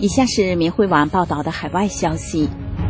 以下是民汇网报道的海外消息。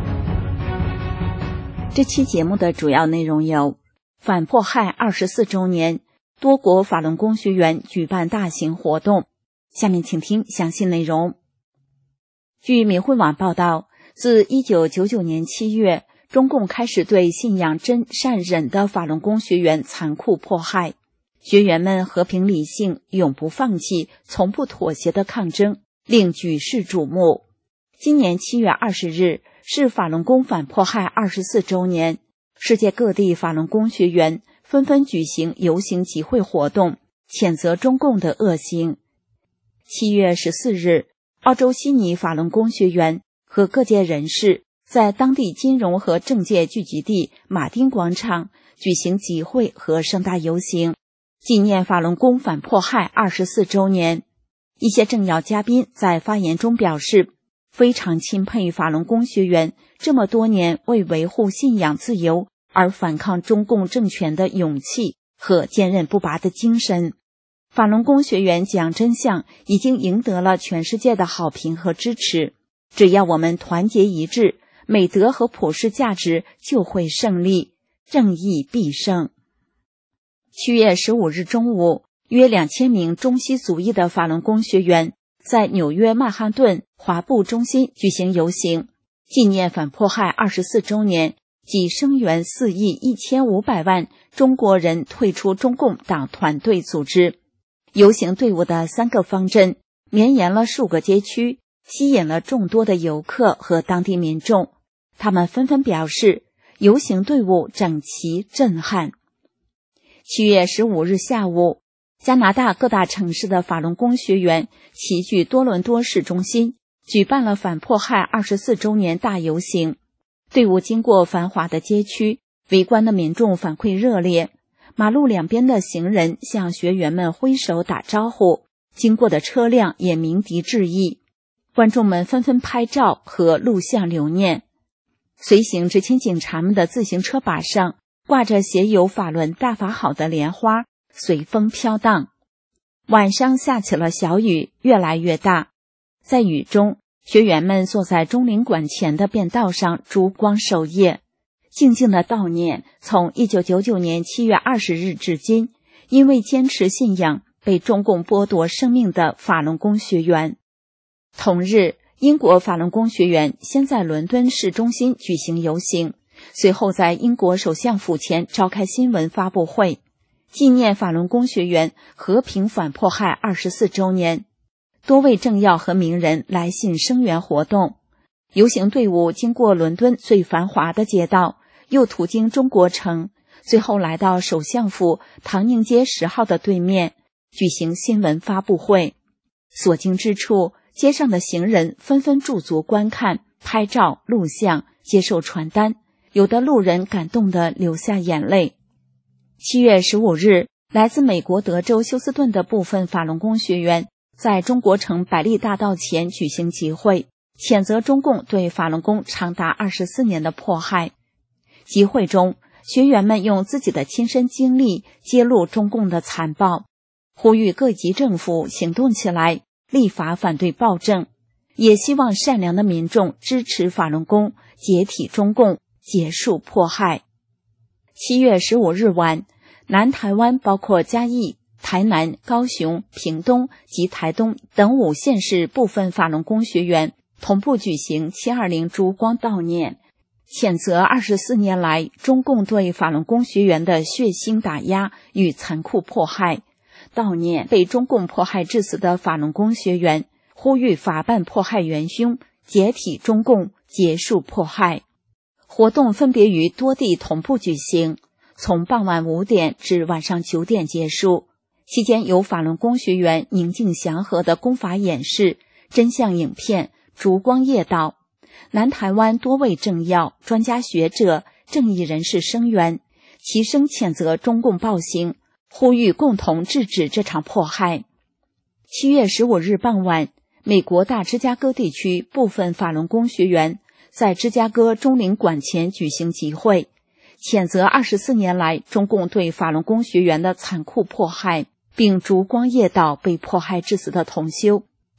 这期节目的主要内容有：反迫害24周年，多国法轮功学员举办大型活动。下面请听详细内容。据民汇网报道，自1999年7月，中共开始对信仰真善忍的法轮功学员残酷迫害，学员们和平理性、永不放弃、从不妥协的抗争令举世瞩目。今年7月20日是法轮功反迫害24周年，世界各地法轮功学员纷纷举行游行集会活动，谴责中共的恶行。7月14日，澳洲悉尼法轮功学员和各界人士在当地金融和政界聚集地马丁广场举行集会和盛大游行，纪念法轮功反迫害24周年。一些政要嘉宾在发言中表示，非常钦佩法轮功学员这么多年为维护信仰自由而反抗中共政权的勇气和坚韧不拔的精神。法轮功学员讲真相已经赢得了全世界的好评和支持，只要我们团结一致，美德和普世价值就会胜利，正义必胜。7月15日中午，约2000名中西族裔的法轮功学员在纽约曼哈顿华埠中心举行游行，纪念反迫害24周年及声援4亿1500万中国人退出中共党团队组织。游行队伍的3个方阵绵延了数个街区，吸引了众多的游客和当地民众，他们纷纷表示游行队伍整齐震撼。7月15日下午，加拿大各大城市的法轮功学员齐聚多伦多市中心，举办了反迫害24周年大游行。队伍经过繁华的街区，围观的民众反馈热烈，马路两边的行人向学员们挥手打招呼，经过的车辆也鸣笛致意，观众们纷纷拍照和录像留念。随行执勤警察们的自行车把上挂着写有法轮大法好的莲花，随风飘荡。晚上下起了小雨，越来越大。在雨中，学员们坐在中领馆前的便道上烛光守夜，静静的悼念从1999年7月20日至今因为坚持信仰被中共剥夺生命的法轮功学员。同日，英国法轮功学员先在伦敦市中心举行游行，随后在英国首相府前召开新闻发布会，纪念法轮功学员和平反迫害24周年。多位政要和名人来信声援活动。游行队伍经过伦敦最繁华的街道，又途经中国城，最后来到首相府唐宁街10号的对面，举行新闻发布会。所经之处，街上的行人纷纷驻足观看、拍照、录像、接受传单，有的路人感动地流下眼泪。7月15日，来自美国德州休斯顿的部分法轮功学员在中国城百利大道前举行集会，谴责中共对法轮功长达24年的迫害。集会中，学员们用自己的亲身经历揭露中共的残暴，呼吁各级政府行动起来，立法反对暴政，也希望善良的民众支持法轮功，解体中共，结束迫害。7月15日晚，南台湾包括嘉义、台南、高雄、屏东及台东等5县市部分法轮功学员同步举行720烛光悼念，谴责24年来中共对法轮功学员的血腥打压与残酷迫害，悼念被中共迫害致死的法轮功学员，呼吁法办迫害元凶，解体中共，结束迫害。活动分别于多地同步举行，从傍晚5点至晚上9点结束。期间有法轮功学员宁静祥和的功法演示、真相影片、烛光夜祷。南台湾多位政要、专家学者、正义人士声援，齐声谴责中共暴行，呼吁共同制止这场迫害。7月15日傍晚，美国大芝加哥地区部分法轮功学员在芝加哥中领馆前举行集会，谴责24年来中共对法轮功学员的残酷迫害，并烛光夜祷被迫害致死的同修，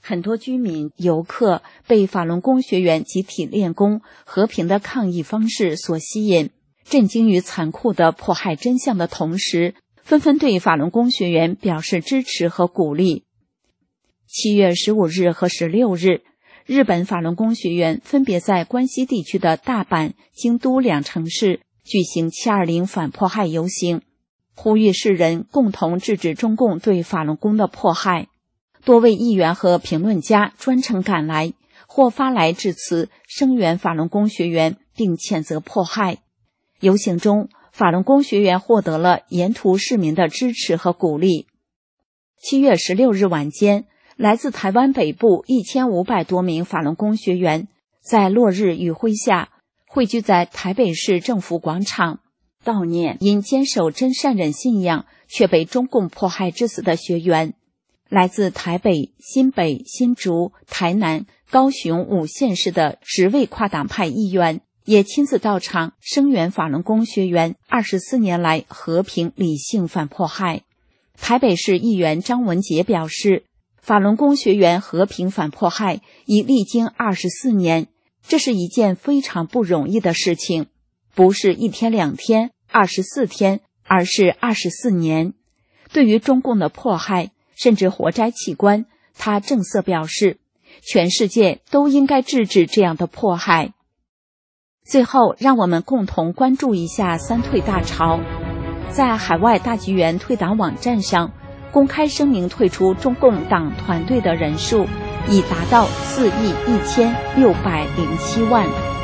很多居民、游客被法轮功学员集体练功、和平的抗议方式所吸引，震惊于残酷的迫害真相的同时，纷纷对法轮功学员表示支持和鼓励。7月15日和16日，日本法轮功学员分别在关西地区的大阪、京都2城市举行720反迫害游行，呼吁世人共同制止中共对法轮功的迫害。多位议员和评论家专程赶来，或发来致辞声援法轮功学员，并谴责迫害。游行中，法轮功学员获得了沿途市民的支持和鼓励。7月16日晚间，来自台湾北部1500多名法轮功学员在落日余晖下汇聚在台北市政府广场，悼念因坚守真善忍信仰却被中共迫害致死的学员。来自台北、新北、新竹、台南、高雄5县市的10位跨党派议员也亲自到场声援法轮功学员24年来和平理性反迫害。台北市议员张文杰表示，法轮功学员和平反迫害已历经24年，这是一件非常不容易的事情，不是1天2天、24天，而是24年。对于中共的迫害，甚至活摘器官，他正色表示，全世界都应该制止这样的迫害。最后，让我们共同关注一下三退大潮。在海外大纪元退党网站上，公开声明退出中共党团队的人数已达到4亿1607万。